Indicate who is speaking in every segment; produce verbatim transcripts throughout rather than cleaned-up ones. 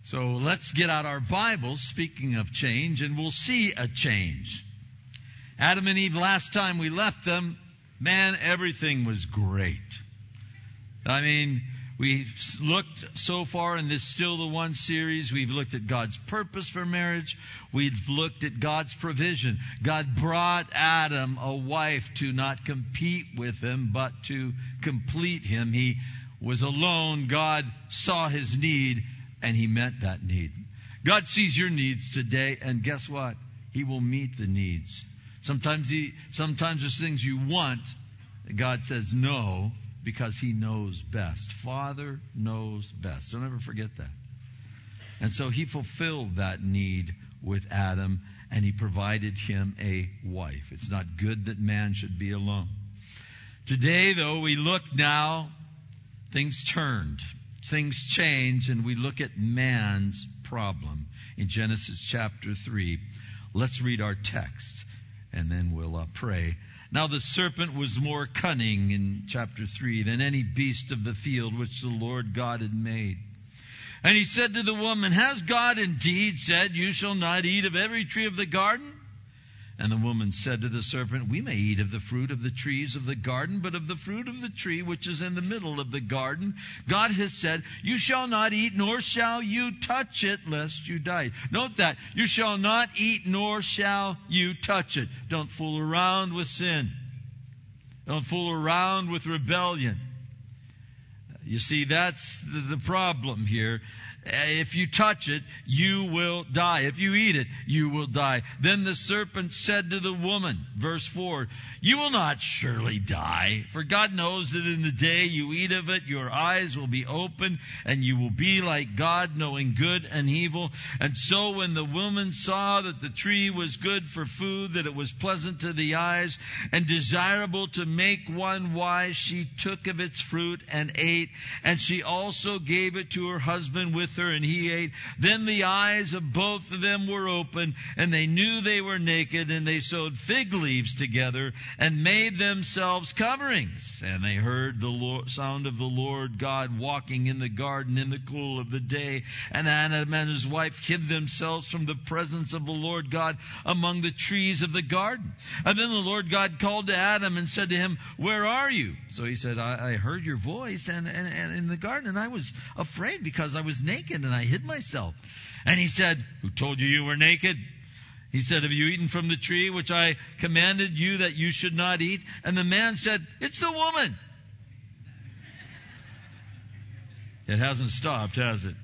Speaker 1: So let's get out our Bibles, speaking of change, and we'll see a change. Adam and Eve, last time we left them, man, everything was great. I mean, we've looked so far in this Still the One series, we've looked at God's purpose for marriage. We've looked at God's provision. God brought Adam a wife to not compete with him, but to complete him. He was alone. God saw his need, and he met that need. God sees your needs today, and guess what? He will meet the needs. Sometimes he, sometimes there's things you want. God says no, because he knows best. Father knows best. Don't ever forget that. And so he fulfilled that need with Adam, and he provided him a wife. It's not good that man should be alone. Today, though, we look now, things turned. Things change, and we look at man's problem in Genesis chapter three. Let's read our text, and then we'll uh, pray. Now the serpent was more cunning in chapter three than any beast of the field which the Lord God had made. And he said to the woman, has God indeed said, you shall not eat of every tree of the garden? And the woman said to the serpent, we may eat of the fruit of the trees of the garden, but of the fruit of the tree which is in the middle of the garden, God has said, you shall not eat, nor shall you touch it, lest you die. Note that. You shall not eat, nor shall you touch it. Don't fool around with sin. Don't fool around with rebellion. You see, that's the problem here. If you touch it, you will die. If you eat it, you will die. Then the serpent said to the woman, verse four, you will not surely die, for God knows that in the day you eat of it, your eyes will be opened, and you will be like God, knowing good and evil. And so when the woman saw that the tree was good for food, that it was pleasant to the eyes, and desirable to make one wise, she took of its fruit and ate, and she also gave it to her husband with her, and he ate. Then the eyes of both of them were open, and they knew they were naked, and they sewed fig leaves together and made themselves coverings. And they heard the Lord, sound of the Lord God walking in the garden in the cool of the day. And Adam and his wife hid themselves from the presence of the Lord God among the trees of the garden. And then the Lord God called to Adam and said to him, where are you? So he said, I, I heard your voice and, and, and in the garden, and I was afraid because I was naked and I hid myself. And he said, who told you you were naked? He said, have you eaten from the tree which I commanded you that you should not eat? And the man said, it's the woman. It hasn't stopped, has it?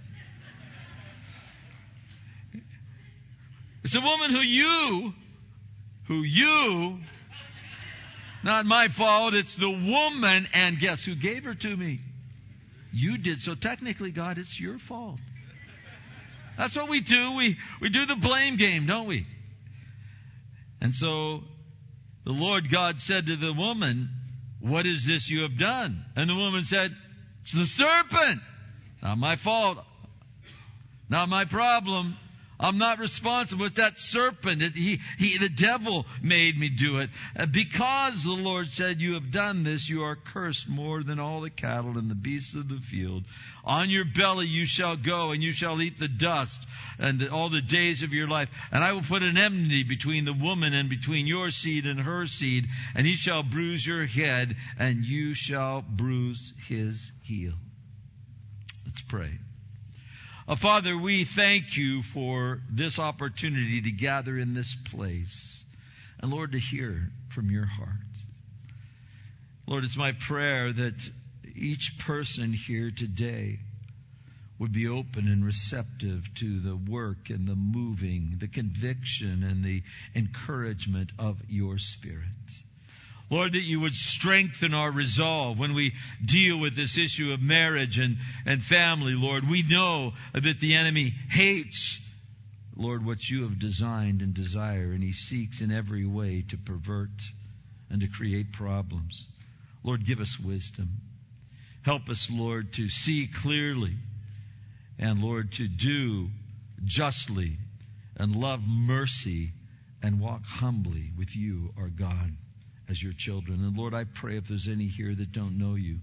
Speaker 1: It's the woman who you, who you, not my fault, it's the woman, and guess who gave her to me? You did. So technically, God, it's your fault. That's what we do. We, we do the blame game, don't we? And so the Lord God said to the woman, what is this you have done? And the woman said, it's the serpent. Not my fault. Not my problem. I'm not responsible. It's that serpent. It, he, he, the devil made me do it. Because the Lord said, you have done this, you are cursed more than all the cattle and the beasts of the field. On your belly you shall go, and you shall eat the dust and all the days of your life. And I will put an enmity between the woman and between your seed and her seed, and he shall bruise your head, and you shall bruise his heel. Let's pray. Oh, Father, we thank you for this opportunity to gather in this place. And Lord, to hear from your heart. Lord, it's my prayer that each person here today would be open and receptive to the work and the moving, the conviction and the encouragement of your Spirit. Lord, that you would strengthen our resolve when we deal with this issue of marriage and, and family, Lord. We know that the enemy hates, Lord, what you have designed and desire, and he seeks in every way to pervert and to create problems. Lord, give us wisdom. Help us, Lord, to see clearly and, Lord, to do justly and love mercy and walk humbly with you, our God, as your children. And Lord, I pray if there's any here that don't know you,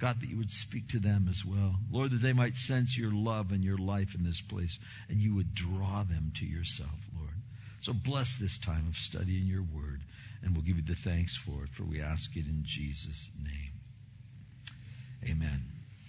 Speaker 1: God, that you would speak to them as well. Lord, that they might sense your love and your life in this place, and you would draw them to yourself, Lord. So bless this time of studying your word, and we'll give you the thanks for it, for we ask it in Jesus' name. Amen.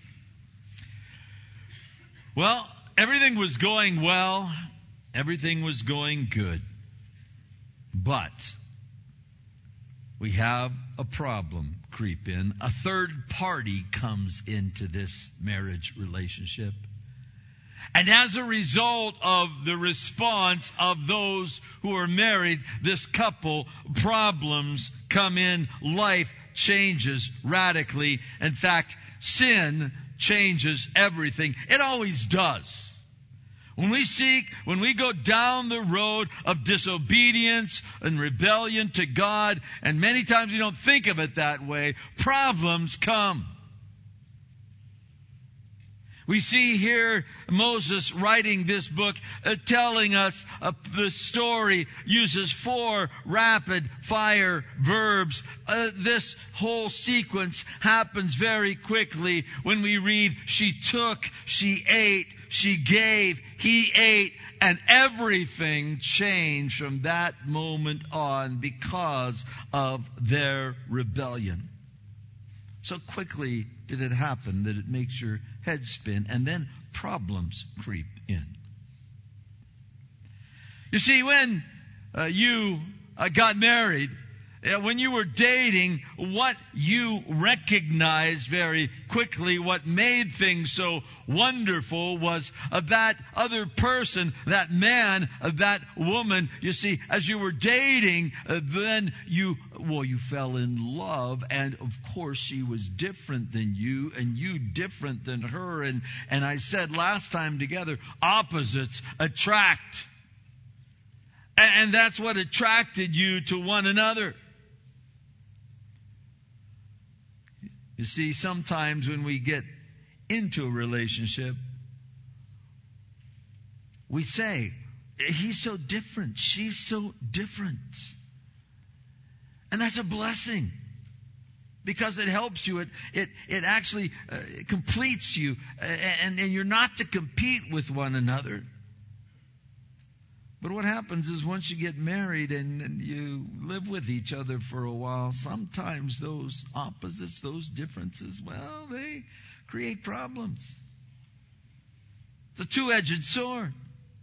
Speaker 1: Well, everything was going well. Everything was going good. But we have a problem creep in. A third party comes into this marriage relationship. And as a result of the response of those who are married, this couple, problems come in. Life changes radically. In fact, sin changes everything. It always does. When we seek, when we go down the road of disobedience and rebellion to God, and many times we don't think of it that way, problems come. We see here Moses writing this book, uh, telling us uh, the story uses four rapid fire verbs. Uh, this whole sequence happens very quickly when we read, she took, she ate, she gave, he ate, and everything changed from that moment on because of their rebellion. So quickly did it happen that it makes your head spin, and then problems creep in. You see, when uh, you uh, got married, uh, when you were dating, what you recognized very quickly, what made things so wonderful was uh, that other person, that man, uh, that woman. You see, as you were dating, uh, then you, well, you fell in love, and of course she was different than you, and you different than her, and, and I said last time together, opposites attract. And, and that's what attracted you to one another. You see, sometimes when we get into a relationship, we say, he's so different, she's so different. And that's a blessing, because it helps you. It it, it actually uh, completes you. And, and you're not to compete with one another. But what happens is once you get married and, and you live with each other for a while, sometimes those opposites, those differences, well, they create problems. It's a two-edged sword.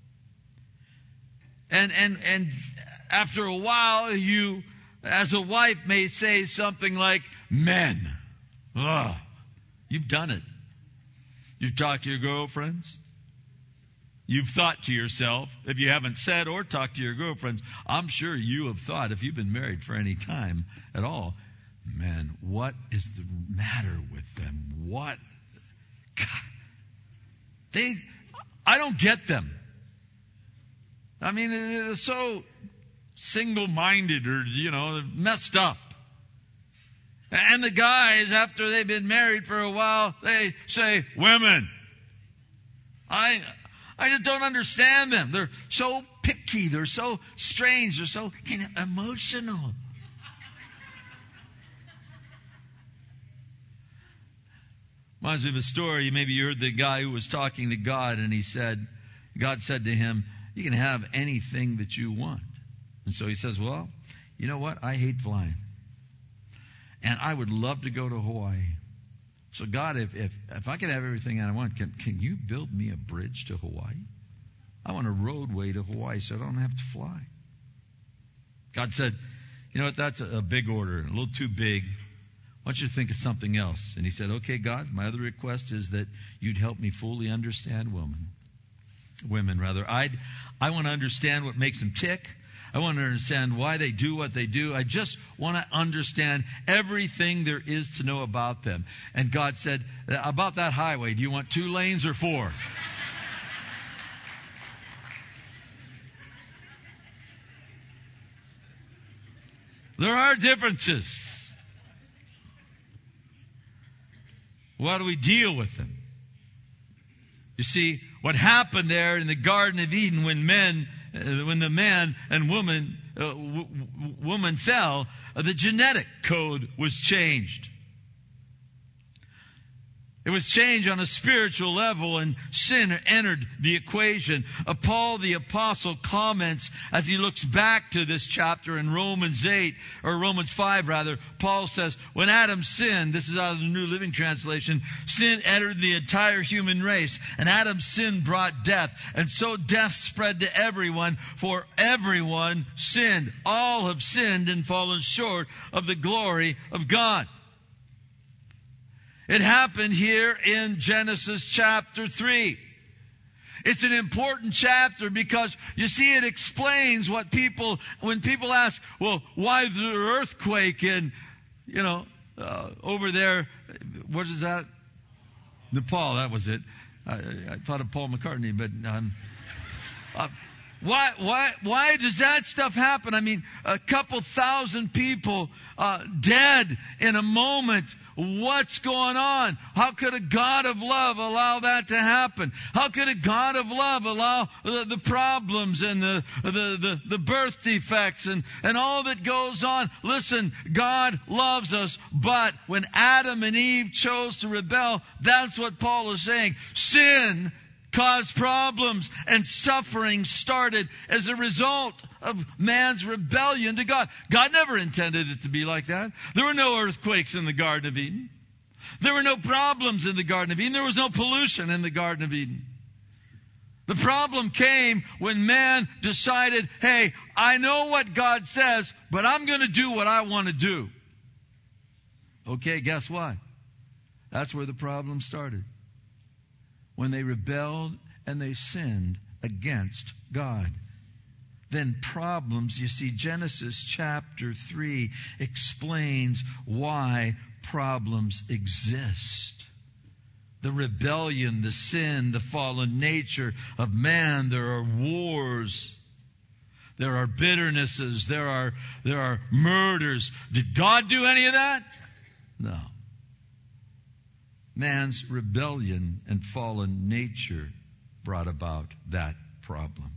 Speaker 1: And and and after a while, you, as a wife, may say something like, men, ugh, you've done it. You've talked to your girlfriends. You've thought to yourself, if you haven't said or talked to your girlfriends, I'm sure you have thought, if you've been married for any time at all, man, what is the matter with them? What? God, they, I don't get them. I mean, they're so single-minded or, you know, messed up. And the guys, after they've been married for a while, they say, women, I... I just don't understand them. They're so picky. They're so strange. They're so emotional. Reminds me of a story. Maybe you heard the guy who was talking to God, and he said, God said to him, you can have anything that you want. And so he says, well, you know what? I hate flying. And I would love to go to Hawaii. So God, if, if if I could have everything I want, can can you build me a bridge to Hawaii? I want a roadway to Hawaii so I don't have to fly. God said, you know what, that's a, a big order, a little too big. Why don't you think of something else? And he said, okay, God, my other request is that you'd help me fully understand women. Women, rather. I'd, I want to understand what makes them tick. I want to understand why they do what they do. I just want to understand everything there is to know about them. And God said, about that highway, do you want two lanes or four? There are differences. Well, how do we deal with them? You see, what happened there in the Garden of Eden when men Uh, when the man and woman uh, w- w- woman fell, uh, the genetic code was changed. It was change on a spiritual level, and sin entered the equation. Uh, Paul the Apostle comments as he looks back to this chapter in Romans eight, or Romans five rather. Paul says, when Adam sinned, this is out of the New Living Translation, sin entered the entire human race, and Adam's sin brought death, and so death spread to everyone, for everyone sinned. All have sinned and fallen short of the glory of God. It happened here in Genesis chapter three. It's an important chapter because, you see, it explains what people, when people ask, well, why is there an earthquake in, you know, uh, over there, what is that? Nepal, that was it. I, I thought of Paul McCartney, but um, uh, why, why, why does that stuff happen? I mean, a couple thousand people uh, dead in a moment. What's going on? How could a God of love allow that to happen? How could a God of love allow the, the problems and the, the, the, the birth defects and, and all that goes on? Listen, God loves us, but when Adam and Eve chose to rebel, that's what Paul is saying. Sin caused problems, and suffering started as a result of man's rebellion to God. God never intended it to be like that. There were no earthquakes in the Garden of Eden. There were no problems in the Garden of Eden. There was no pollution in the Garden of Eden. The problem came when man decided, hey, I know what God says, but I'm going to do what I want to do. Okay, guess what? That's where the problem started. When they rebelled and they sinned against God. Then problems, you see, Genesis chapter three explains why problems exist. The rebellion, the sin, the fallen nature of man. There are wars. There are bitternesses. There are, there are murders. Did God do any of that? No. Man's rebellion and fallen nature brought about that problem.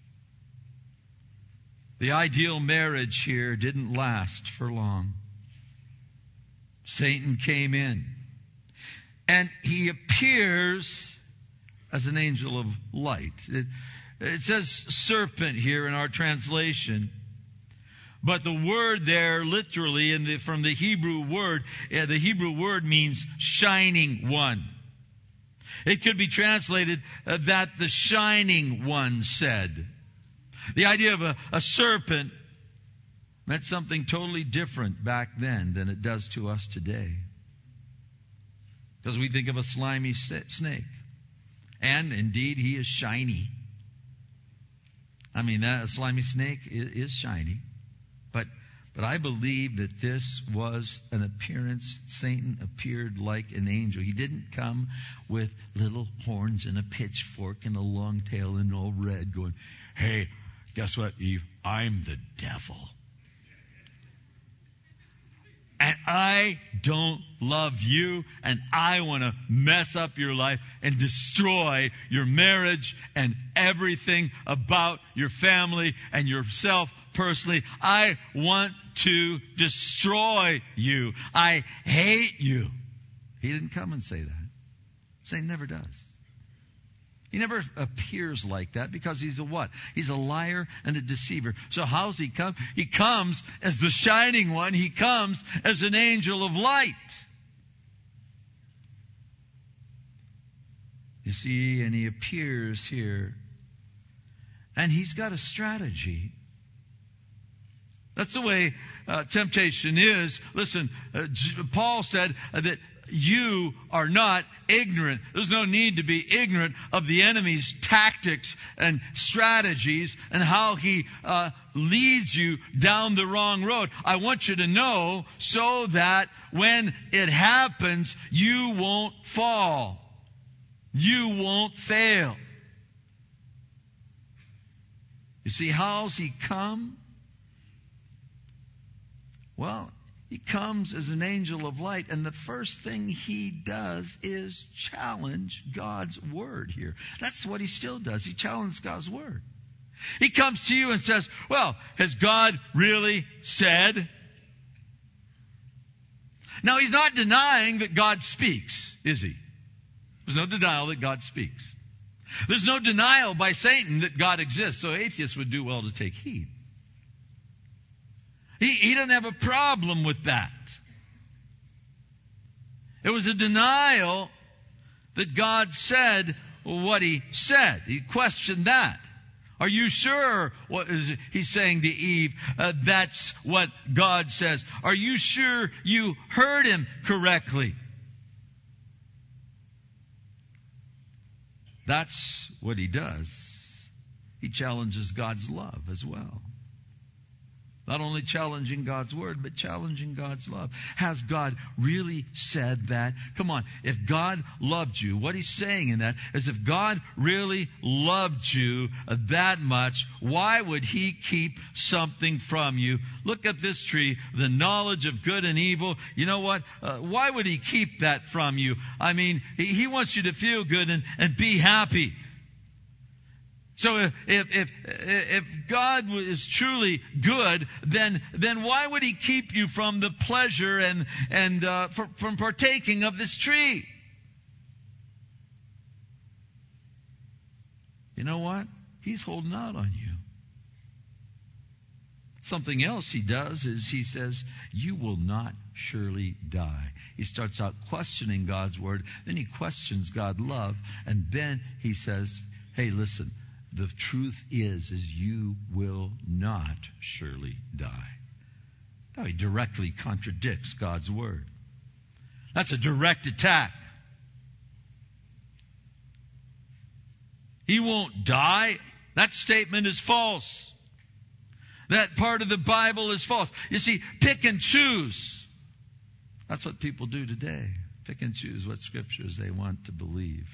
Speaker 1: The ideal marriage here didn't last for long. Satan came in, and he appears as an angel of light. It, it says serpent here in our translation. But the word there, literally, in the, from the Hebrew word, uh, the Hebrew word means shining one. It could be translated uh, that the shining one said. The idea of a, a serpent meant something totally different back then than it does to us today. Because we think of a slimy snake. And indeed, he is shiny. I mean, that a slimy snake is, is shiny. But but I believe that this was an appearance. Satan appeared like an angel. He didn't come with little horns and a pitchfork and a long tail and all red going, hey, guess what, Eve? I'm the devil. And I don't love you, and I want to mess up your life and destroy your marriage and everything about your family and yourself personally. I want to destroy you. I hate you. He didn't come and say that. Satan never does. He never appears like that because he's a what? He's a liar and a deceiver. So how's he come? He comes as the shining one. He comes as an angel of light. You see, and he appears here. And he's got a strategy. That's the way uh, temptation is. Listen, uh, Paul said uh, that you are not ignorant. There's no need to be ignorant of the enemy's tactics and strategies and how he uh, leads you down the wrong road. I want you to know so that when it happens, you won't fall. You won't fail. You see, how's he come? Well, he comes as an angel of light, and the first thing he does is challenge God's word here. That's what he still does. He challenges God's word. He comes to you and says, well, has God really said? Now, he's not denying that God speaks, is he? There's no denial that God speaks. There's no denial by Satan that God exists. So atheists would do well to take heed. He, he doesn't have a problem with that. It was a denial that God said what he said. He questioned that. Are you sure what is he's saying to Eve? Uh, that's what God says. Are you sure you heard him correctly? That's what he does. He challenges God's love as well. Not only challenging God's word, but challenging God's love. Has God really said that? Come on, if God loved you, what he's saying in that is if God really loved you that much, why would he keep something from you? Look at this tree, the knowledge of good and evil. You know what? Uh, why would he keep that from you? I mean, he, he wants you to feel good and, and be happy. So if, if, if God is truly good, then, then why would he keep you from the pleasure and, and, uh, for, from partaking of this tree? You know what? He's holding out on you. Something else he does is he says, you will not surely die. He starts out questioning God's word, then he questions God's love, and then he says, hey, listen, the truth is, is you will not surely die. Now he directly contradicts God's word. That's a direct attack. He won't die. That statement is false. That part of the Bible is false. You see, pick and choose. That's what people do today. Pick and choose what scriptures they want to believe.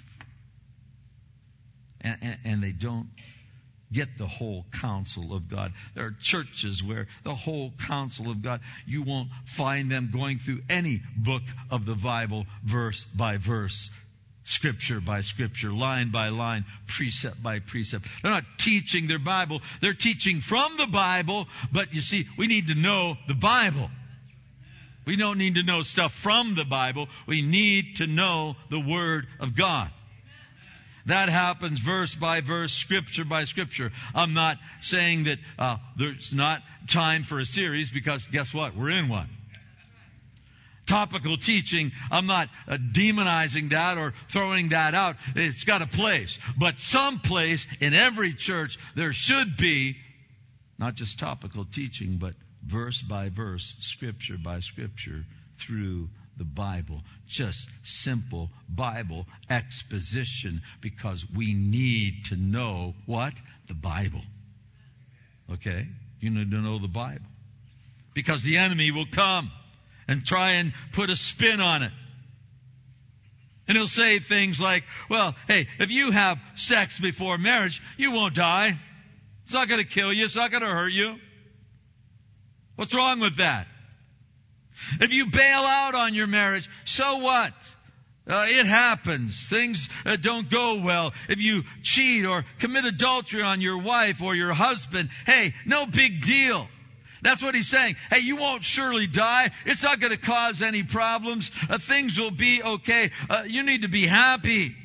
Speaker 1: And, and, and they don't get the whole counsel of God. There are churches where the whole counsel of God, you won't find them going through any book of the Bible, verse by verse, scripture by scripture, line by line, precept by precept. They're not teaching their Bible. They're teaching from the Bible, but you see, we need to know the Bible. We don't need to know stuff from the Bible. We need to know the Word of God. That happens verse by verse, scripture by scripture. I'm not saying that uh, there's not time for a series, because guess what? We're in one. Topical teaching, I'm not uh, demonizing that or throwing that out. It's got a place. But some place in every church there should be not just topical teaching, but verse by verse, scripture by scripture through the Bible. Just simple Bible exposition, because we need to know what? The Bible. Okay? You need to know the Bible. Because the enemy will come and try and put a spin on it. And he'll say things like, well, hey, if you have sex before marriage, you won't die. It's not going to kill you. It's not going to hurt you. What's wrong with that? If you bail out on your marriage, so what? Uh, it happens. Things uh, don't go well. If you cheat or commit adultery on your wife or your husband, hey, no big deal. That's what he's saying. Hey, you won't surely die. It's not going to cause any problems. Uh, things will be okay. Uh, you need to be happy.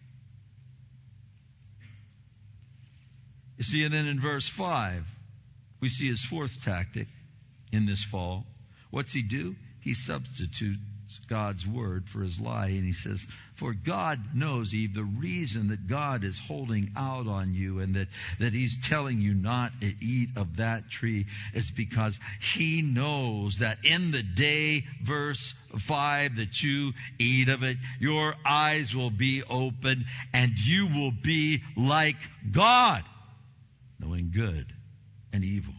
Speaker 1: You see, and then in verse five, we see his fourth tactic in this fall. What's he do? He substitutes God's word for his lie. And he says, for God knows, Eve, the reason that God is holding out on you and that, that he's telling you not to eat of that tree is because he knows that in the day, verse five, that you eat of it, your eyes will be opened and you will be like God, knowing good and evil.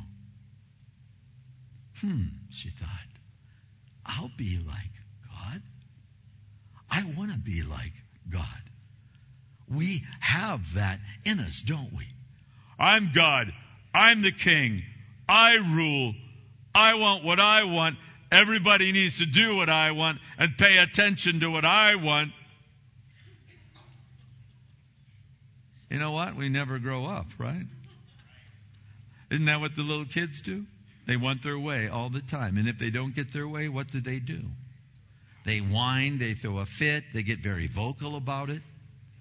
Speaker 1: Hmm, she thought, I'll be like God. I want to be like God. We have that in us, don't we? I'm God. I'm the king. I rule. I want what I want. Everybody needs to do what I want and pay attention to what I want. You know what? We never grow up, right? Isn't that what the little kids do? They want their way all the time. And if they don't get their way, what do they do? They whine, they throw a fit, they get very vocal about it.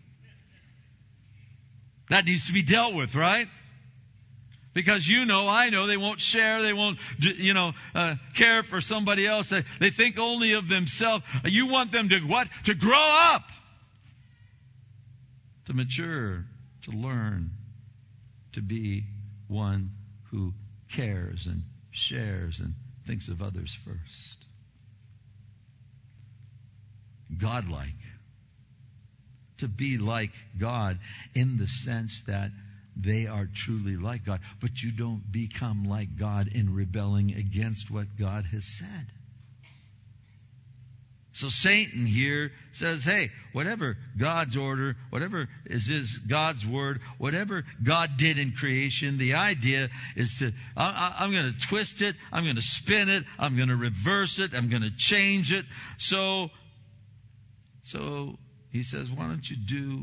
Speaker 1: That needs to be dealt with, right? Because you know, I know, they won't share, they won't, you know, uh, care for somebody else. They, they think only of themselves. You want them to what? To grow up. To mature, to learn, to be one who cares and shares and thinks of others first. Godlike. To be like God in the sense that they are truly like God. But you don't become like God in rebelling against what God has said. So Satan here says, hey, whatever God's order, whatever is his God's word, whatever God did in creation, the idea is to, I, I'm going to twist it, I'm going to spin it, I'm going to reverse it, I'm going to change it. So, so he says, why don't you do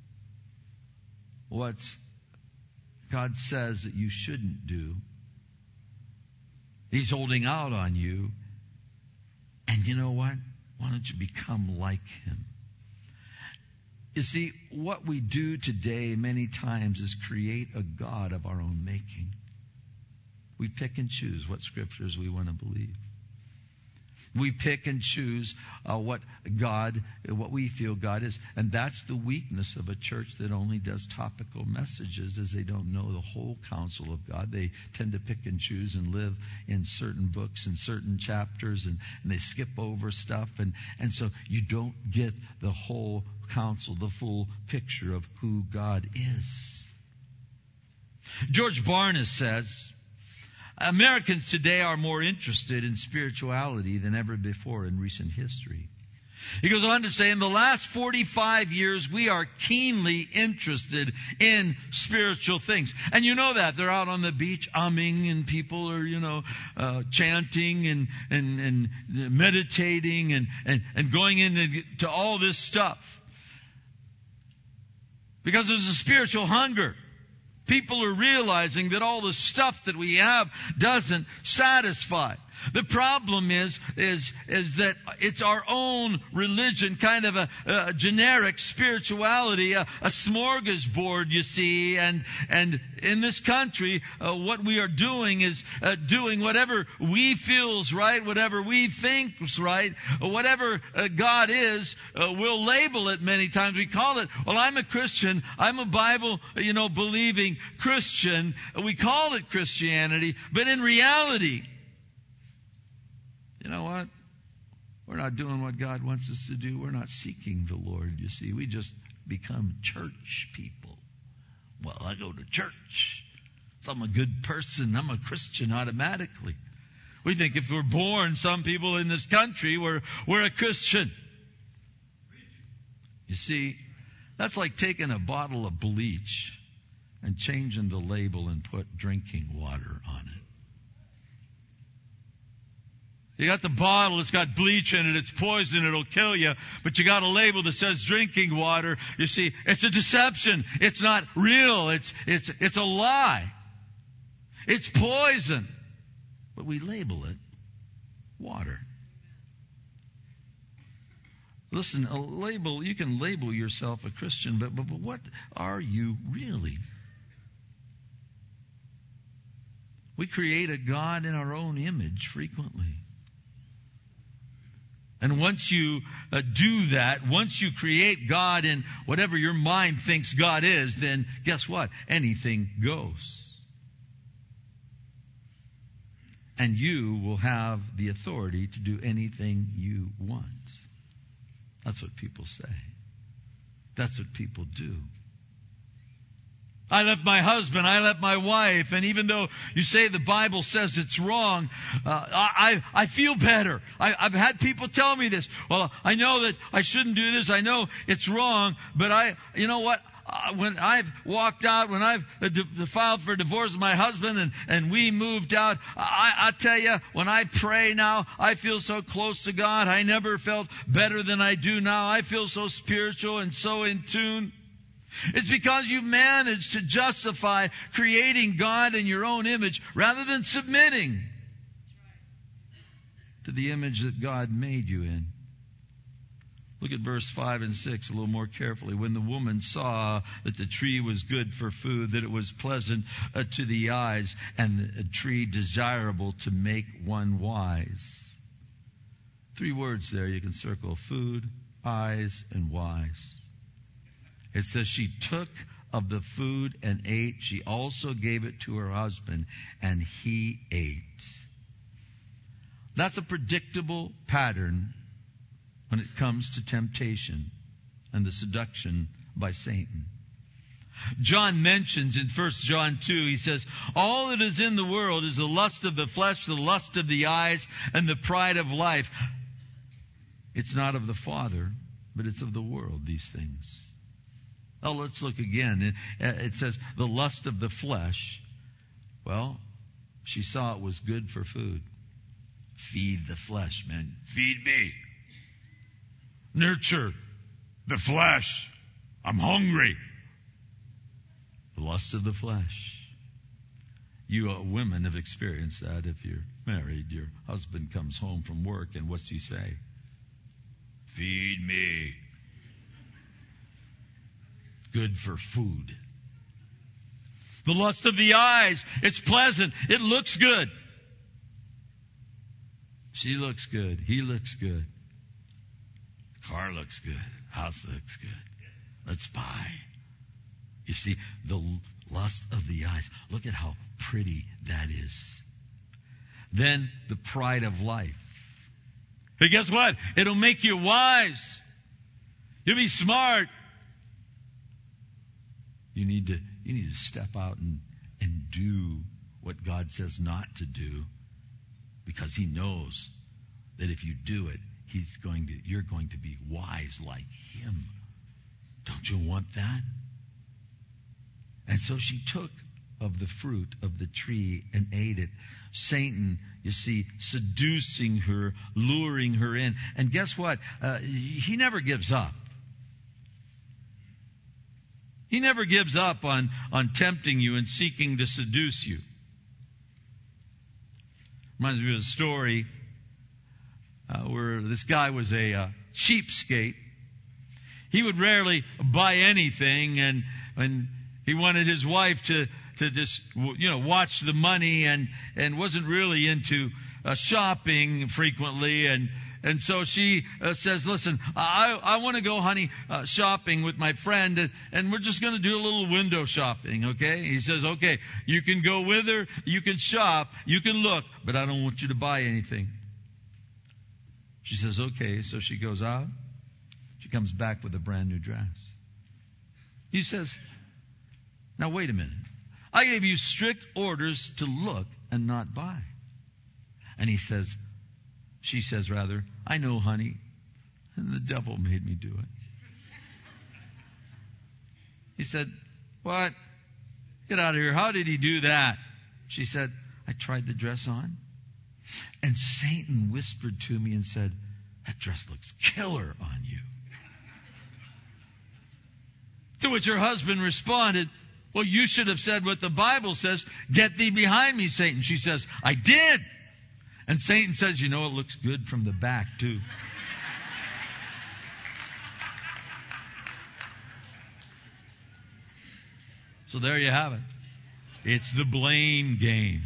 Speaker 1: what God says that you shouldn't do? He's holding out on you. And you know what? Why don't you become like him? You see, what we do today many times is create a God of our own making. We pick and choose what scriptures we want to believe. We pick and choose uh, what God, what we feel God is. And that's the weakness of a church that only does topical messages, is they don't know the whole counsel of God. They tend to pick and choose and live in certain books and certain chapters, and, and they skip over stuff. And, and so you don't get the whole counsel, the full picture of who God is. George Barna says, Americans today are more interested in spirituality than ever before in recent history. He goes on to say, in the last forty-five years, we are keenly interested in spiritual things. And you know that. They're out on the beach umming, and people are, you know, uh, chanting and, and, and meditating and, and, and going into to all this stuff. Because there's a spiritual hunger. People are realizing that all the stuff that we have doesn't satisfy. The problem is, is, is that it's our own religion, kind of a, a generic spirituality, a, a smorgasbord, you see. And, and in this country, uh, what we are doing is uh, doing whatever we feels right, whatever we think's right, whatever uh, God is, uh, we'll label it many times. We call it, well, I'm a Christian, I'm a Bible, you know, believing Christian. We call it Christianity, but in reality, you know what? We're not doing what God wants us to do. We're not seeking the Lord, you see. We just become church people. Well, I go to church, so I'm a good person. I'm a Christian automatically. We think if we're born, some people in this country, we're, we're a Christian. You see, that's like taking a bottle of bleach and changing the label and put drinking water on it. You got the bottle, it's got bleach in it, it's poison, it'll kill you. But you got a label that says drinking water. You see, it's a deception. It's not real. It's, it's, it's a lie. It's poison. But we label it water. Listen, a label, you can label yourself a Christian, but, but, but what are you really? We create a God in our own image frequently. And once you uh, do that, once you create God in whatever your mind thinks God is, then guess what? Anything goes. And you will have the authority to do anything you want. That's what people say. That's what people do. I left my husband, I left my wife, and even though you say the Bible says it's wrong, uh, I, I feel better. I, I've had people tell me this. Well, I know that I shouldn't do this. I know it's wrong, but I, you know what? Uh, when I've walked out, when I've uh, d- filed for divorce with my husband and, and we moved out, I, I tell you, when I pray now, I feel so close to God. I never felt better than I do now. I feel so spiritual and so in tune. It's because you've managed to justify creating God in your own image rather than submitting to the image that God made you in. Look at verse five and six a little more carefully. When the woman saw that the tree was good for food, that it was pleasant uh, to the eyes, and a tree desirable to make one wise. Three words there you can circle: food, eyes, and wise. It says she took of the food and ate. She also gave it to her husband, and he ate. That's a predictable pattern when it comes to temptation and the seduction by Satan. John mentions in First John two, he says, all that is in the world is the lust of the flesh, the lust of the eyes, and the pride of life. It's not of the Father, but it's of the world, these things. Oh, let's look again. It says the lust of the flesh. Well, she saw it was good for food. Feed the flesh, man. Feed me. Nurture the flesh. I'm hungry. The lust of the flesh. You uh, women have experienced that. If you're married, your husband comes home from work, and what's he say? Feed me. Good for food. The lust of the eyes. It's pleasant. It looks good. She looks good. He looks good. Car looks good. House looks good. Let's buy. You see, the lust of the eyes. Look at how pretty that is. Then the pride of life. Hey, guess what? It'll make you wise. You'll be smart. You need to you need to step out and, and do what God says not to do, because He knows that if you do it, He's going to you're going to be wise like Him. Don't you want that? And so she took of the fruit of the tree and ate it. Satan, you see, seducing her, luring her in. And guess what? Uh, he never gives up. He never gives up on, on tempting you and seeking to seduce you. Reminds me of a story uh, where this guy was a uh, cheapskate. He would rarely buy anything, and and he wanted his wife to to just you know watch the money, and and wasn't really into uh, shopping frequently, and. And so she uh, says, listen, I, I want to go, honey, uh, shopping with my friend, and, and we're just going to do a little window shopping, okay? He says, okay, you can go with her, you can shop, you can look, but I don't want you to buy anything. She says, okay. So she goes out. She comes back with a brand new dress. He says, now wait a minute. I gave you strict orders to look and not buy. And he says, She says, rather, I know, honey, and the devil made me do it. He said, what? Get out of here. How did he do that? She said, I tried the dress on, and Satan whispered to me and said, that dress looks killer on you. To which her husband responded, well, you should have said what the Bible says. Get thee behind me, Satan. She says, I did. And Satan says, you know, it looks good from the back, too. So there you have it. It's the blame game.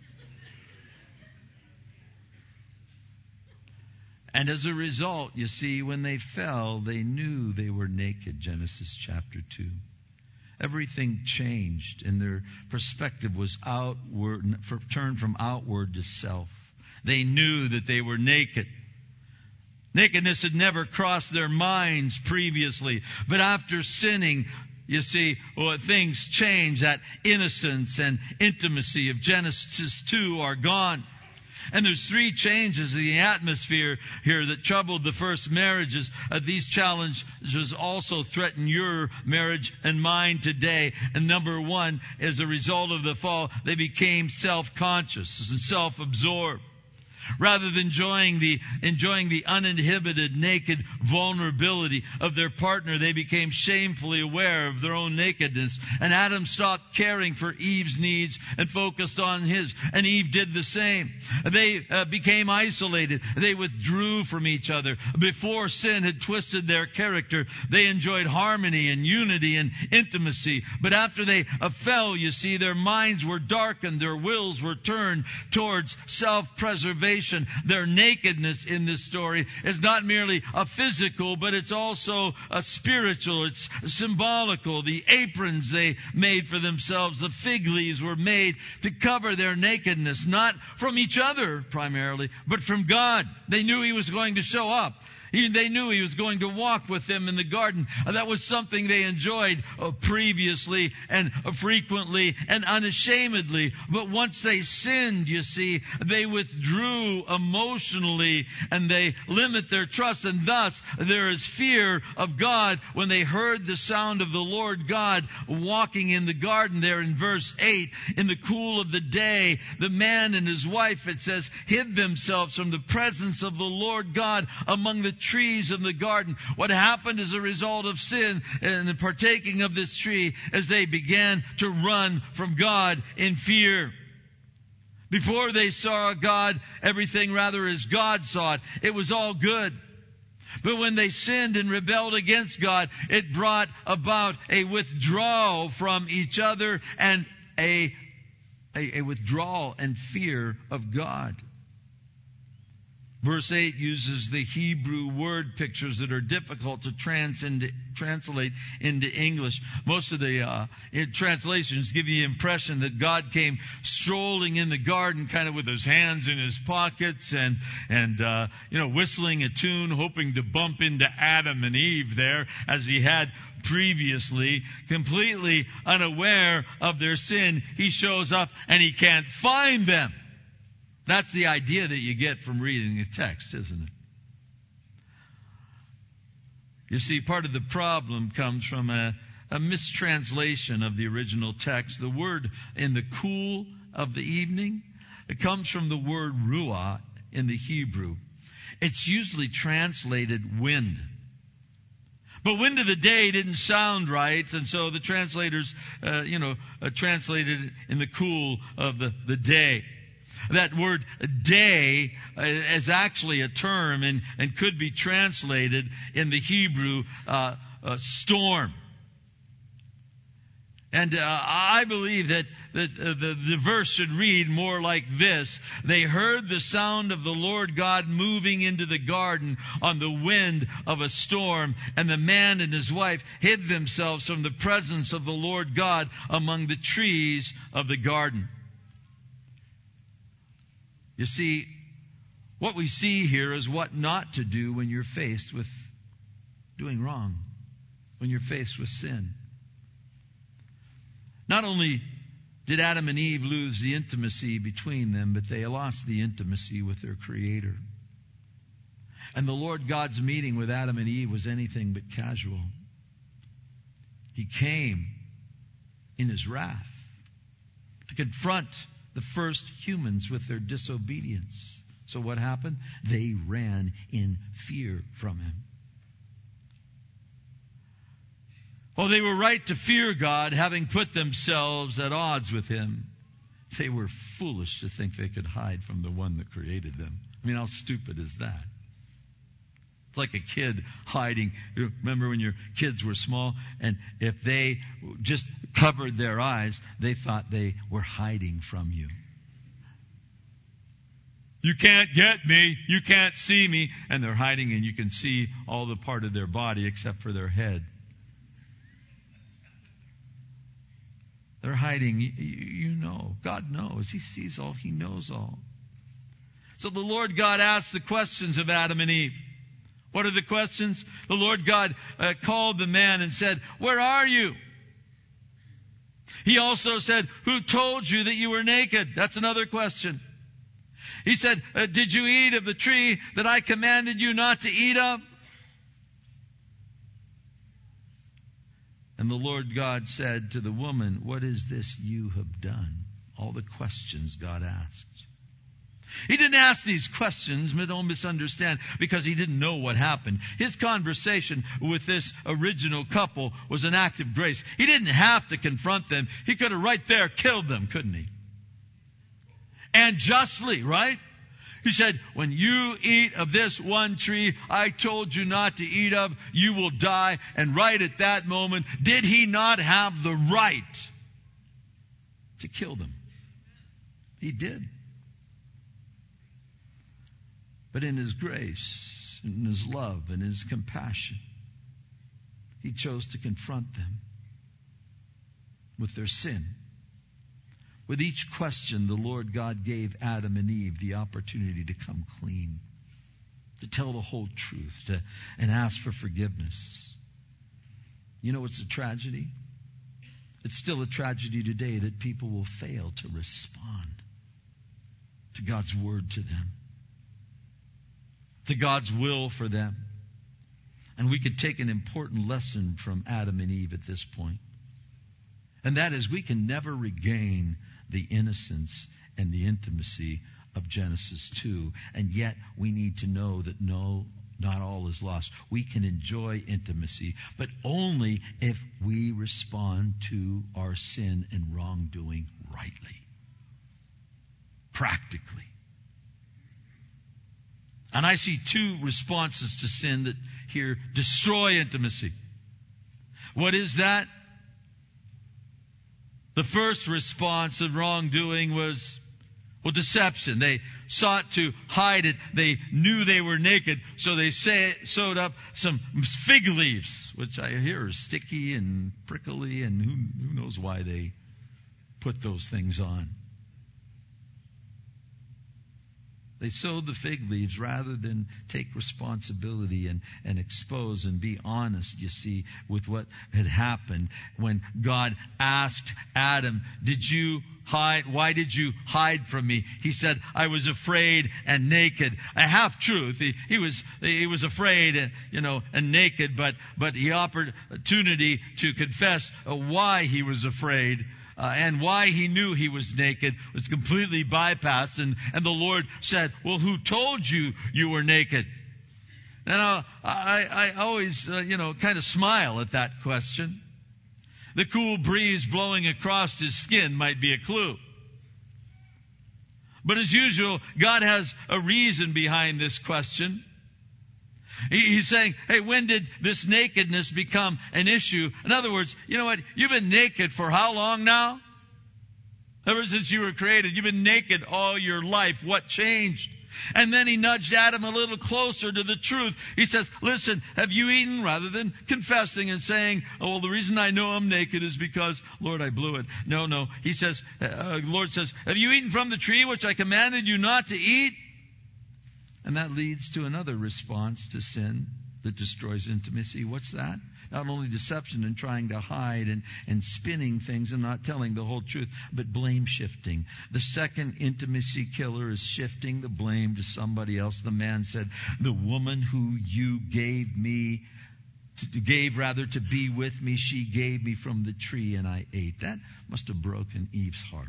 Speaker 1: And as a result, you see, when they fell, they knew they were naked, Genesis chapter two. Everything changed, and their perspective was outward, turned from outward to self. They knew that they were naked. Nakedness had never crossed their minds previously. But after sinning, you see, well, things change. That innocence and intimacy of Genesis two are gone. And there's three changes in the atmosphere here that troubled the first marriages. Uh, these challenges also threaten your marriage and mine today. And number one, as a result of the fall, they became self-conscious and self-absorbed. Rather than enjoying the, enjoying the uninhibited, naked vulnerability of their partner, they became shamefully aware of their own nakedness. And Adam stopped caring for Eve's needs and focused on his. And Eve did the same. They uh, became isolated. They withdrew from each other. Before sin had twisted their character, they enjoyed harmony and unity and intimacy. But after they uh, fell, you see, their minds were darkened. Their wills were turned towards self-preservation. Their nakedness in this story is not merely a physical, but it's also a spiritual. It's symbolical. The aprons they made for themselves, the fig leaves were made to cover their nakedness, not from each other primarily, but from God. They knew He was going to show up. He, they knew He was going to walk with them in the garden. Uh, that was something they enjoyed uh, previously and uh, frequently and unashamedly. But once they sinned, you see, they withdrew emotionally and they limit their trust. And thus, there is fear of God when they heard the sound of the Lord God walking in the garden there in verse eight. In the cool of the day, the man and his wife, it says, hid themselves from the presence of the Lord God among the trees of the garden. What happened as a result of sin and the partaking of this tree as they began to run from God in fear. Before they saw God, everything rather as God saw it. It was all good. But when they sinned and rebelled against God, it brought about a withdrawal from each other and a, a, a withdrawal and fear of God. Verse eight uses the Hebrew word pictures that are difficult to trans into, translate into English. Most of the uh, translations give you the impression that God came strolling in the garden kind of with His hands in His pockets and, and uh, you know, whistling a tune, hoping to bump into Adam and Eve there as He had previously. Completely unaware of their sin, He shows up and He can't find them. That's the idea that you get from reading the text, isn't it? You see, part of the problem comes from a, a mistranslation of the original text. The word in the cool of the evening, it comes from the word ruah in the Hebrew. It's usually translated wind. But wind of the day didn't sound right, and so the translators, uh, you know, uh, translated it in the cool of the, the day. That word day is actually a term and, and could be translated in the Hebrew uh, uh, storm. And uh, I believe that, that uh, the, the verse should read more like this. They heard the sound of the Lord God moving into the garden on the wind of a storm, and the man and his wife hid themselves from the presence of the Lord God among the trees of the garden. You see, what we see here is what not to do when you're faced with doing wrong, when you're faced with sin. Not only did Adam and Eve lose the intimacy between them, but they lost the intimacy with their Creator. And the Lord God's meeting with Adam and Eve was anything but casual. He came in His wrath to confront the first humans with their disobedience. So what happened? They ran in fear from Him. Well, they were right to fear God, having put themselves at odds with Him. They were foolish to think they could hide from the one that created them. I mean, how stupid is that? It's like a kid hiding. Remember when your kids were small, and if they just covered their eyes, they thought they were hiding from you. You can't get me. You can't see me. And they're hiding, and you can see all the part of their body except for their head. They're hiding. You know. God knows. He sees all. He knows all. So the Lord God asked the questions of Adam and Eve. What are the questions? The Lord God uh, called the man and said, "Where are you?" He also said, "Who told you that you were naked?" That's another question. He said, uh, "Did you eat of the tree that I commanded you not to eat of?" And the Lord God said to the woman, "What is this you have done?" All the questions God asked. He didn't ask these questions, but don't misunderstand, because he didn't know what happened. His conversation with this original couple was an act of grace. He didn't have to confront them. He could have right there killed them, couldn't he? And justly, right? He said, when you eat of this one tree I told you not to eat of, you will die. And right at that moment, did he not have the right to kill them? He did. But in his grace, in his love, and his compassion, he chose to confront them with their sin. With each question, the Lord God gave Adam and Eve the opportunity to come clean, to tell the whole truth, to, and ask for forgiveness. You know what's a tragedy? It's still a tragedy today that people will fail to respond to God's word to them, to God's will for them. And we could take an important lesson from Adam and Eve at this point. And that is, we can never regain the innocence and the intimacy of Genesis two. And yet we need to know that no, not all is lost. We can enjoy intimacy, but only if we respond to our sin and wrongdoing rightly, practically. And I see two responses to sin that here destroy intimacy. What is that? The first response of wrongdoing was, well, deception. They sought to hide it. They knew they were naked, so they say, sewed up some fig leaves, which I hear are sticky and prickly, and who, who knows why they put those things on. They sowed the fig leaves rather than take responsibility and, and expose and be honest, you see, with what had happened. When God asked Adam, did you hide? Why did you hide from me? He said, I was afraid and naked. A half truth. He, he was, he was afraid, you know, and naked, but, but he offered opportunity to confess why he was afraid. Uh, and why he knew he was naked was completely bypassed. And, and the Lord said, well, who told you you were naked? And uh, I, I always, uh, you know, kind of smile at that question. The cool breeze blowing across his skin might be a clue. But as usual, God has a reason behind this question. He's saying, hey, when did this nakedness become an issue? In other words, you know what? You've been naked for how long now? Ever since you were created, you've been naked all your life. What changed? And then he nudged Adam a little closer to the truth. He says, listen, have you eaten? Rather than confessing and saying, oh, well, the reason I know I'm naked is because, Lord, I blew it. No, no. He says, uh, Lord says, have you eaten from the tree which I commanded you not to eat? And that leads to another response to sin that destroys intimacy. What's that? Not only deception and trying to hide and, and spinning things and not telling the whole truth, but blame shifting. The second intimacy killer is shifting the blame to somebody else. The man said, the woman who you gave me, to, gave rather to be with me, she gave me from the tree and I ate. That must have broken Eve's heart.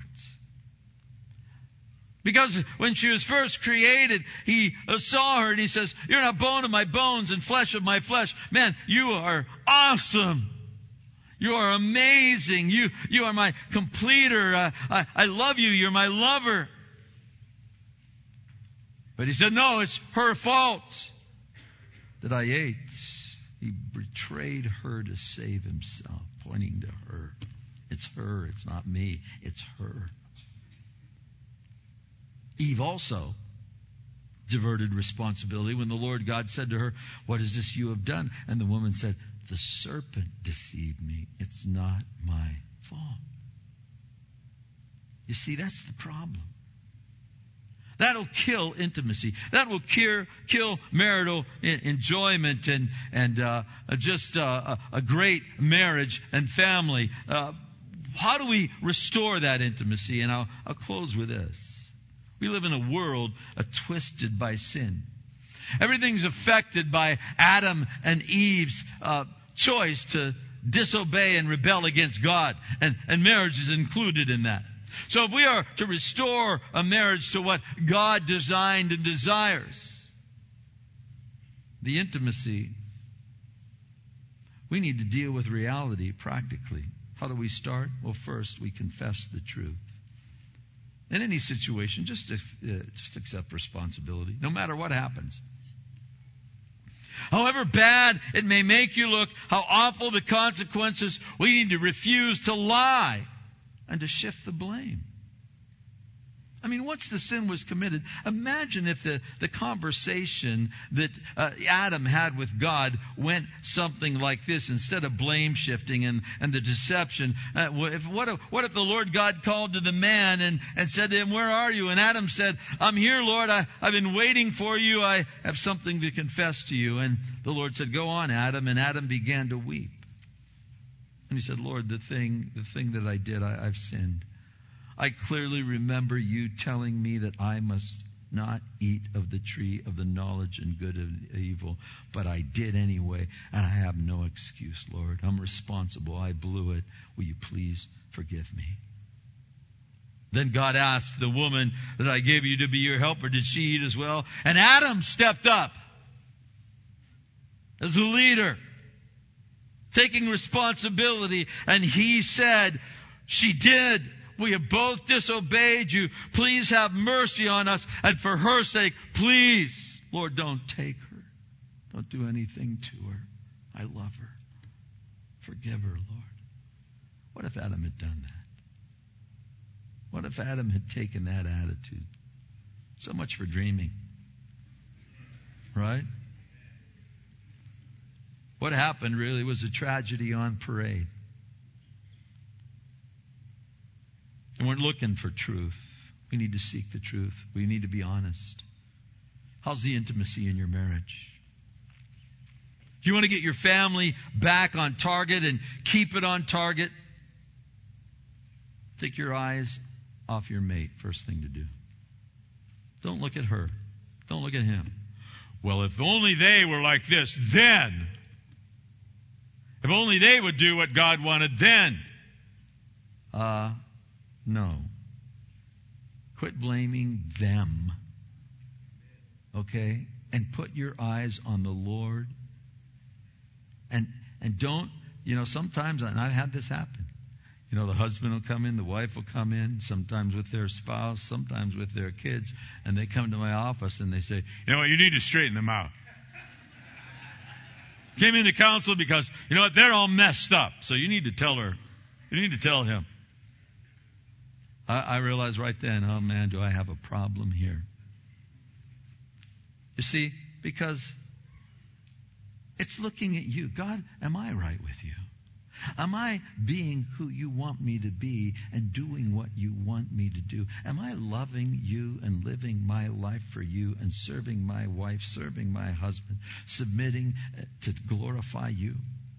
Speaker 1: Because when she was first created, he saw her and he says, you're not bone of my bones and flesh of my flesh. Man, you are awesome. You are amazing. You, you are my completer. Uh, I, I love you. You're my lover. But he said, no, it's her fault that I ate. He betrayed her to save himself, pointing to her. It's her. It's not me. It's her. Eve also diverted responsibility when the Lord God said to her, what is this you have done? And the woman said, the serpent deceived me. It's not my fault. You see, that's the problem. That'll kill intimacy. That will kill, kill marital enjoyment and, and uh, just uh, a great marriage and family. Uh, how do we restore that intimacy? And I'll, I'll close with this. We live in a world uh, twisted by sin. Everything's affected by Adam and Eve's uh, choice to disobey and rebel against God. And, and marriage is included in that. So if we are to restore a marriage to what God designed and desires, the intimacy, we need to deal with reality practically. How do we start? Well, first, we confess the truth. In any situation, just, uh, just accept responsibility, no matter what happens. However bad it may make you look, how awful the consequences, we need to refuse to lie and to shift the blame. I mean, once the sin was committed, imagine if the, the conversation that uh, Adam had with God went something like this instead of blame shifting and, and the deception. Uh, if, what, if, what if the Lord God called to the man and, and said to him, where are you? And Adam said, I'm here, Lord. I, I've been waiting for you. I have something to confess to you. And the Lord said, go on, Adam. And Adam began to weep. And he said, Lord, the thing, the thing that I did, I, I've sinned. I clearly remember you telling me that I must not eat of the tree of the knowledge and good and evil, but I did anyway, and I have no excuse, Lord. I'm responsible. I blew it. Will you please forgive me? Then God asked the woman that I gave you to be your helper, did she eat as well? And Adam stepped up as a leader, taking responsibility, and he said, she did. We have both disobeyed you. Please have mercy on us. And for her sake, please, Lord, don't take her. Don't do anything to her. I love her. Forgive her, Lord. What if Adam had done that? What if Adam had taken that attitude? So much for dreaming. Right? What happened really was a tragedy on parade. And we're looking for truth. We need to seek the truth. We need to be honest. How's the intimacy in your marriage? Do you want to get your family back on target and keep it on target? Take your eyes off your mate, first thing to do. Don't look at her. Don't look at him. Well, if only they were like this, then. If only they would do what God wanted, then. Uh, no. Quit blaming them. Okay? And put your eyes on the Lord. And and don't, you know, sometimes, and I've had this happen. You know, the husband will come in, the wife will come in, sometimes with their spouse, sometimes with their kids, and they come to my office and they say, you know what, you need to straighten them out. Came into counsel because, you know what, they're all messed up. So you need to tell her, you need to tell him. I, I realized right then, oh man, do I have a problem here. You see, because it's looking at you. God, am I right with you? Am I being who you want me to be and doing what you want me to do? Am I loving you and living my life for you and serving my wife, serving my husband, submitting to glorify you?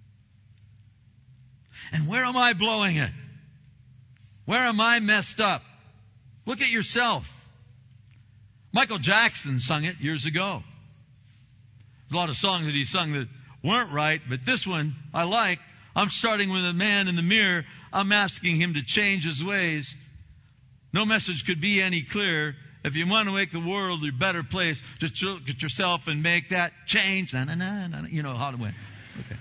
Speaker 1: And where am I blowing it? Where am I messed up? Look at yourself. Michael Jackson sung it years ago. There's a lot of songs that he sung that weren't right, but this one I like. I'm starting with a man in the mirror. I'm asking him to change his ways. No message could be any clearer. If you want to make the world a better place, just look at yourself and make that change. Na, na, na, na, you know how to win. Okay.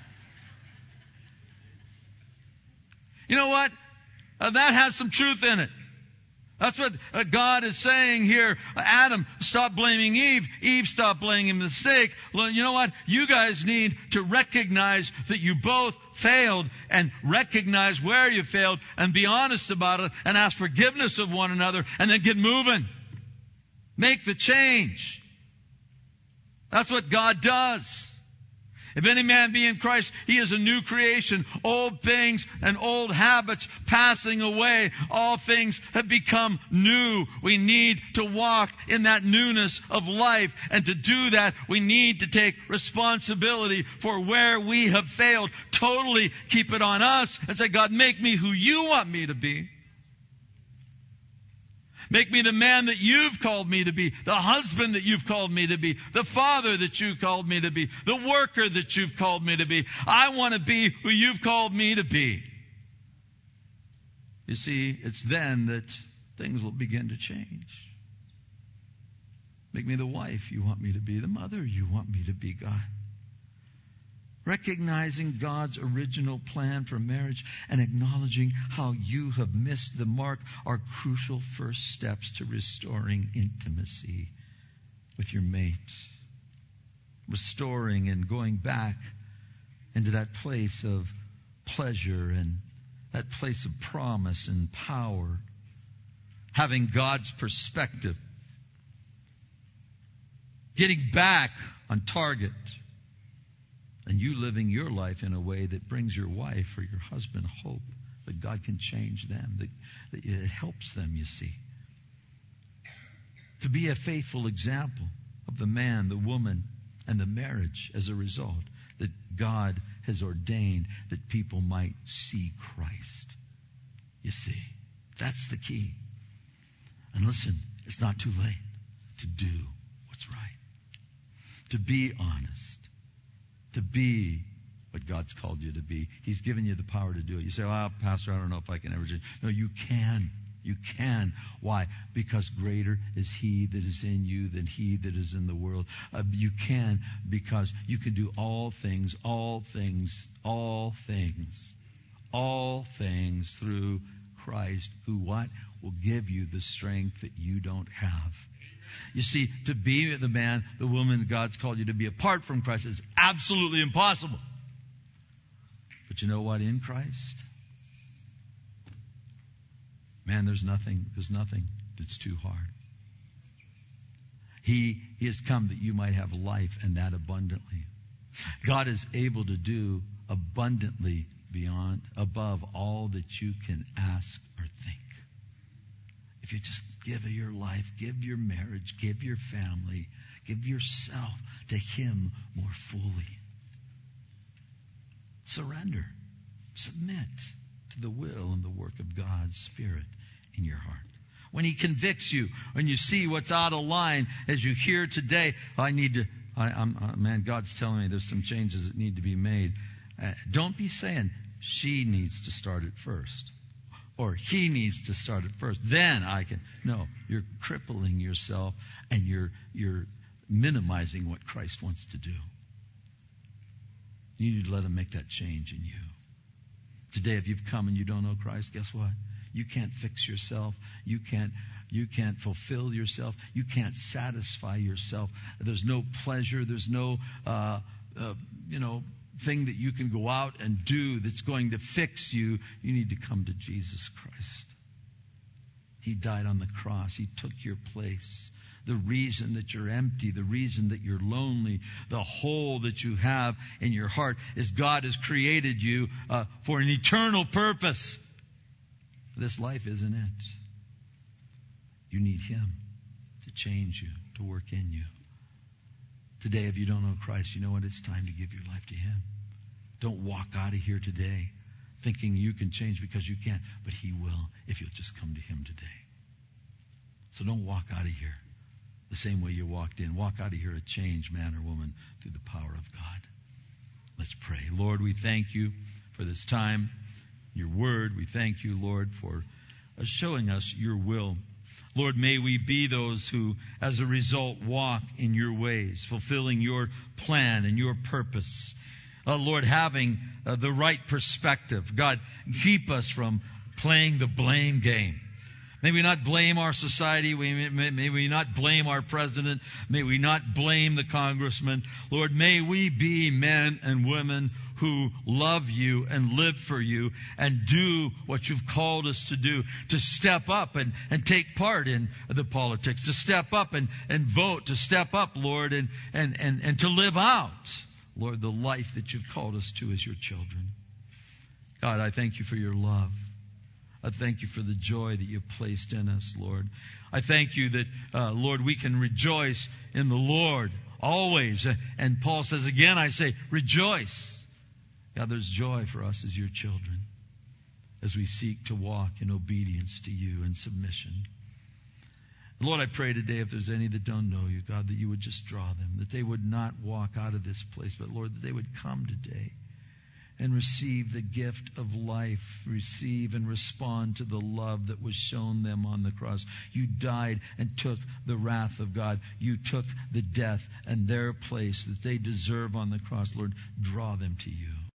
Speaker 1: You know what? Uh, that has some truth in it. That's what uh, God is saying here. Adam, stop blaming Eve. Eve, stop blaming the mistake. Well, you know what? You guys need to recognize that you both failed and recognize where you failed and be honest about it and ask forgiveness of one another and then get moving. Make the change. That's what God does. If any man be in Christ, he is a new creation. Old things and old habits passing away. All things have become new. We need to walk in that newness of life. And to do that, we need to take responsibility for where we have failed. Totally keep it on us and say, God, make me who you want me to be. Make me the man that you've called me to be, the husband that you've called me to be, the father that you've called me to be, the worker that you've called me to be. I want to be who you've called me to be. You see, it's then that things will begin to change. Make me the wife you want me to be, the mother you want me to be, God. Recognizing God's original plan for marriage and acknowledging how you have missed the mark are crucial first steps to restoring intimacy with your mate. Restoring and going back into that place of pleasure and that place of promise and power. Having God's perspective. Getting back on target. And you living your life in a way that brings your wife or your husband hope that God can change them, that, that it helps them, you see. To be a faithful example of the man, the woman, and the marriage as a result, that God has ordained that people might see Christ. You see, that's the key. And listen, it's not too late to do what's right. To be honest. To be what God's called you to be. He's given you the power to do it. You say, well, Pastor, I don't know if I can ever change. No, you can. You can. Why? Because greater is He that is in you than he that is in the world. Uh, you can because you can do all things, all things, all things, all things through Christ, who what? Will give you the strength that you don't have. You see, to be the man, the woman God's called you to be apart from Christ is absolutely impossible. But you know what? In Christ, man, there's nothing, there's nothing that's too hard. He, he has come that you might have life and that abundantly. God is able to do abundantly beyond, above all that you can ask or think. If you just give your life, give your marriage, give your family, give yourself to Him more fully. Surrender. Submit to the will and the work of God's Spirit in your heart. When He convicts you, when you see what's out of line, as you hear today, I need to, I, I'm, uh, man, God's telling me there's some changes that need to be made. Uh, don't be saying, she needs to start it first. Or he needs to start it first. Then I can. No, you're crippling yourself and you're you're minimizing what Christ wants to do. You need to let Him make that change in you. Today, if you've come and you don't know Christ, guess what? You can't fix yourself. You can't you can't fulfill yourself. You can't satisfy yourself. There's no pleasure. There's no uh, uh, you know. thing that you can go out and do that's going to fix you. You need to come to Jesus Christ. He died on the cross. He took your place. The reason that you're empty, the reason that you're lonely, the hole that you have in your heart is God has created you uh, for an eternal purpose. This life isn't it. You need Him to change you, to work in you. Today, if you don't know Christ, you know what? It's time to give your life to Him. Don't walk out of here today thinking you can change because you can't, but He will if you'll just come to Him today. So don't walk out of here the same way you walked in. Walk out of here a changed man or woman through the power of God. Let's pray. Lord, we thank You for this time, Your Word. We thank You, Lord, for showing us Your will. Lord, may we be those who, as a result, walk in Your ways, fulfilling Your plan and Your purpose. Uh, Lord, having uh, the right perspective. God, keep us from playing the blame game. May we not blame our society. We, may, may we not blame our president. May we not blame the congressman. Lord, may we be men and women who love You and live for You and do what You've called us to do, to step up and, and take part in the politics, to step up and, and vote, to step up, Lord, and, and, and, and to live out, Lord, the life that You've called us to as Your children. God, I thank You for Your love. I thank You for the joy that You've placed in us, Lord. I thank You that, uh, Lord, we can rejoice in the Lord always. And Paul says, again, I say, rejoice. God, there's joy for us as Your children as we seek to walk in obedience to You and submission. Lord, I pray today if there's any that don't know You, God, that You would just draw them, that they would not walk out of this place, but Lord, that they would come today and receive the gift of life. Receive and respond to the love that was shown them on the cross. You died and took the wrath of God. You took the death and their place that they deserve on the cross. Lord, draw them to you.